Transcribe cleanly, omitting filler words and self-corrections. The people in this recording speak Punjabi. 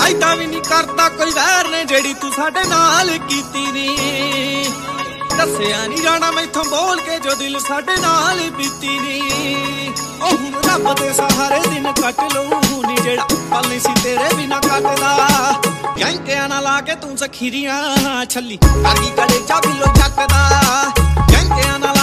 ਐਦਾਂ ਵੀ ਨਹੀਂ ਕਰਦਾ ਕੋਈ ਵੈਰ ਨੇ ਜਿਹੜੀ ਤੂੰ ਸਾਡੇ ਨਾਲ ਕੀਤੀ ਨੀ। ਦੱਸਿਆ ਨਹੀਂ ਜਾਣਾ ਮੈਥੋਂ ਬੋਲ ਕੇ ਜੋ ਦਿਲ ਸਾਡੇ ਨਾਲ ਬੀਤੀ ਨੀ। ਉਹ ਹੁਣ ਰੱਬ ਦੇ ਸਹਾਰੇ ਦਿਨ ਕੱਟ ਲਊ ਨੀ ਜਿਹੜਾ ਪਲ ਨਹੀਂ ਸੀ ਤੇਰੇ ਬਿਨਾ ਕੱਟਦਾ। ਕੈਂਕਿਆਂ ਨਾਲ ਲਾ ਕੇ ਤੂੰ ਜ਼ਖੀਰੀਆਂ ਛੱਲੀ ਕਰ ਗਈ ਕਲੇਜਾ ਬਿੱਲੋ ਚੱਕਦਾ। ਕੈਂਕਿਆਂ ਨਾਲ